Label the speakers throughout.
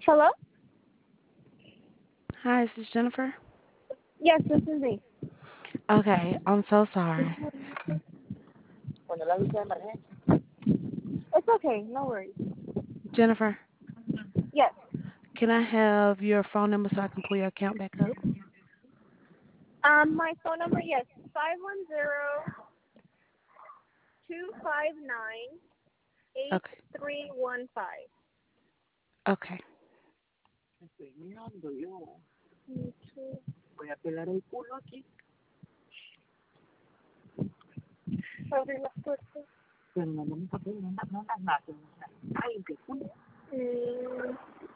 Speaker 1: Hello?
Speaker 2: Hi, is this Jennifer?
Speaker 1: Yes, this is me.
Speaker 2: Okay, I'm so sorry.
Speaker 1: It's okay, no worries.
Speaker 2: Jennifer,
Speaker 1: Yes.
Speaker 2: can I have your phone number so I can pull your account back up?
Speaker 1: My phone number, yes, 510-259-8315.
Speaker 2: Okay, okay.
Speaker 3: Estoy mirando yo.
Speaker 1: Me too.
Speaker 3: Voy a pelar el culo aquí.
Speaker 1: Abrir las puertas.
Speaker 3: Pero no me está pegando, no das nada. Ay, qué culo.
Speaker 1: Mm,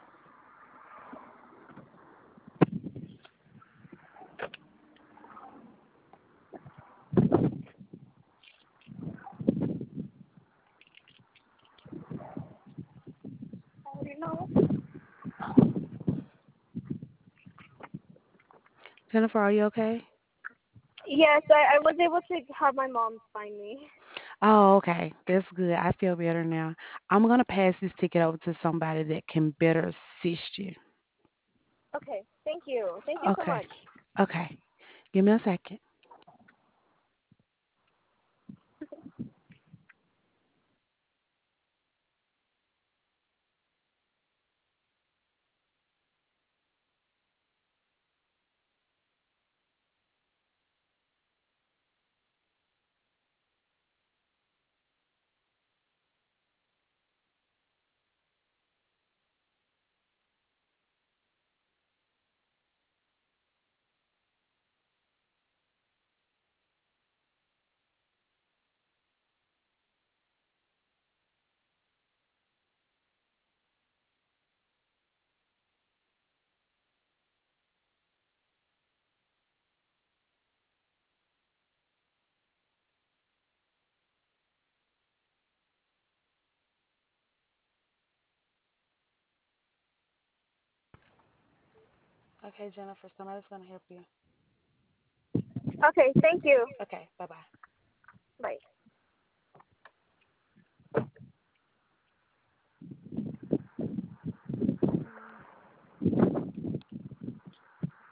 Speaker 1: no.
Speaker 2: Jennifer, are you okay?
Speaker 1: Yes, I was able to have my mom find me.
Speaker 2: Oh, okay. That's good. I feel better now. I'm gonna pass this ticket over to somebody that can better assist you.
Speaker 1: Okay, thank you. Thank you so
Speaker 2: Okay,
Speaker 1: much.
Speaker 2: okay. Give me a second. Okay, Jennifer, somebody's gonna help you.
Speaker 1: Okay, thank you.
Speaker 2: Okay, bye bye.
Speaker 1: Bye.